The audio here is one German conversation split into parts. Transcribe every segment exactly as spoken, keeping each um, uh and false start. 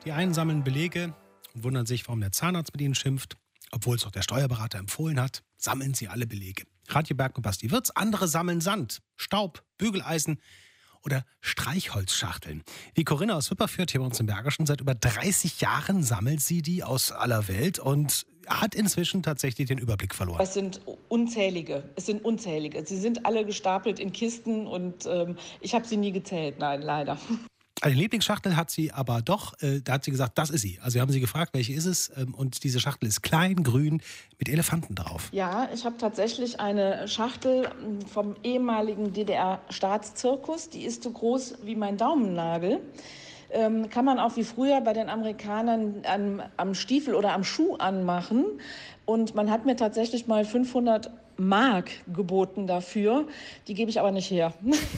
Die einen sammeln Belege und wundern sich, warum der Zahnarzt mit ihnen schimpft. Obwohl es doch der Steuerberater empfohlen hat, sammeln sie alle Belege. Radio Berg und Basti Wirz, andere sammeln Sand, Staub, Bügeleisen oder Streichholzschachteln. Wie Corinna aus Wipperfürth hier bei uns im Bergischen. Seit über dreißig Jahren sammelt sie die aus aller Welt und hat inzwischen tatsächlich den Überblick verloren. Es sind unzählige, es sind unzählige. Sie sind alle gestapelt in Kisten und ähm, ich habe sie nie gezählt, nein, leider. Eine Lieblingsschachtel hat sie aber doch, äh, da hat sie gesagt, das ist sie. Also wir haben sie gefragt, welche ist es? Ähm, und diese Schachtel ist klein, grün, mit Elefanten drauf. Ja, ich habe tatsächlich eine Schachtel vom ehemaligen D D R-Staatszirkus. Die ist so groß wie mein Daumennagel. Ähm, kann man auch wie früher bei den Amerikanern am, am Stiefel oder am Schuh anmachen. Und man hat mir tatsächlich mal fünfhundert Mark geboten dafür. Die gebe ich aber nicht her.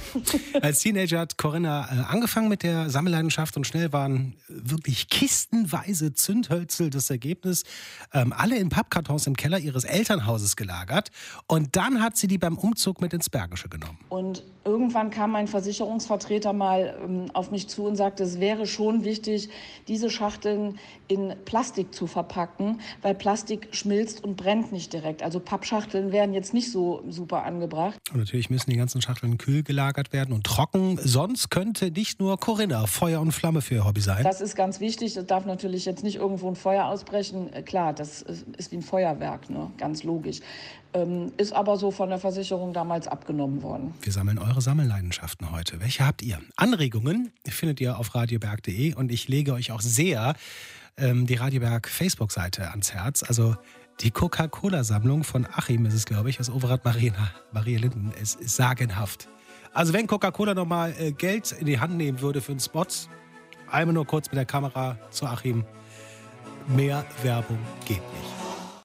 Als Teenager hat Corinna äh, angefangen mit der Sammelleidenschaft und schnell waren wirklich kistenweise Zündhölzel das Ergebnis. Ähm, alle in Pappkartons im Keller ihres Elternhauses gelagert. Und dann hat sie die beim Umzug mit ins Bergische genommen. Und irgendwann kam mein Versicherungsvertreter mal ähm, auf mich zu und sagte, es wäre schon wichtig, diese Schachteln in Plastik zu verpacken, weil Plastik schmilzt und brennt nicht direkt. Also Pappschachteln werden jetzt nicht so super angebracht. Und natürlich müssen die ganzen Schachteln kühl gelagert werden und trocken. Sonst könnte nicht nur Corinna Feuer und Flamme für ihr Hobby sein. Das ist ganz wichtig. Es darf natürlich jetzt nicht irgendwo ein Feuer ausbrechen. Klar, das ist wie ein Feuerwerk, ne? Ganz logisch. Ähm, ist aber so von der Versicherung damals abgenommen worden. Wir sammeln eure Sammelleidenschaften heute. Welche habt ihr? Anregungen findet ihr auf radioberg punkt de und ich lege euch auch sehr ähm, die Radio Berg Facebook-Seite ans Herz. Also die Coca-Cola-Sammlung von Achim ist es, glaube ich, aus Overath Maria, Maria Linden. Es ist sagenhaft. Also wenn Coca-Cola nochmal äh, Geld in die Hand nehmen würde für einen Spot, einmal nur kurz mit der Kamera zu Achim. Mehr Werbung geht nicht.